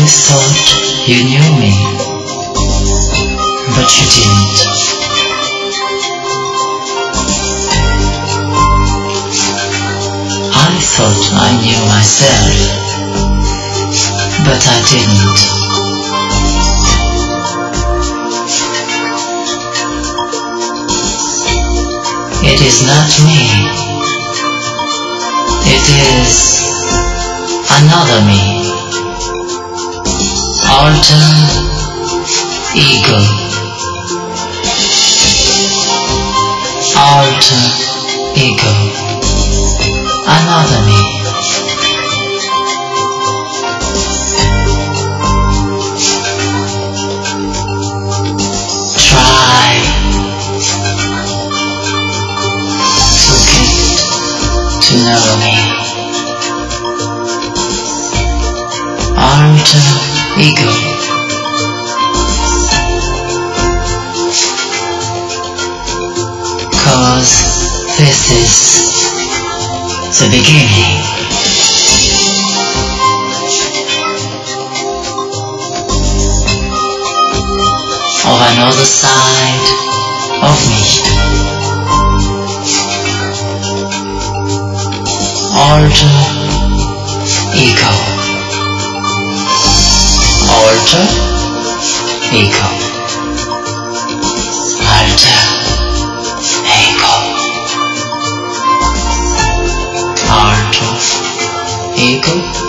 thought you knew me, but you didn't. I thought I knew myself, but I didn't. It is not me. It is another me. Alter ego. Alter ego. Another me. Try to get to know me. Alter ego. Cause this is the beginning. Of another side of me. Alter ego. Alter ego. Alter ego. Alter ego.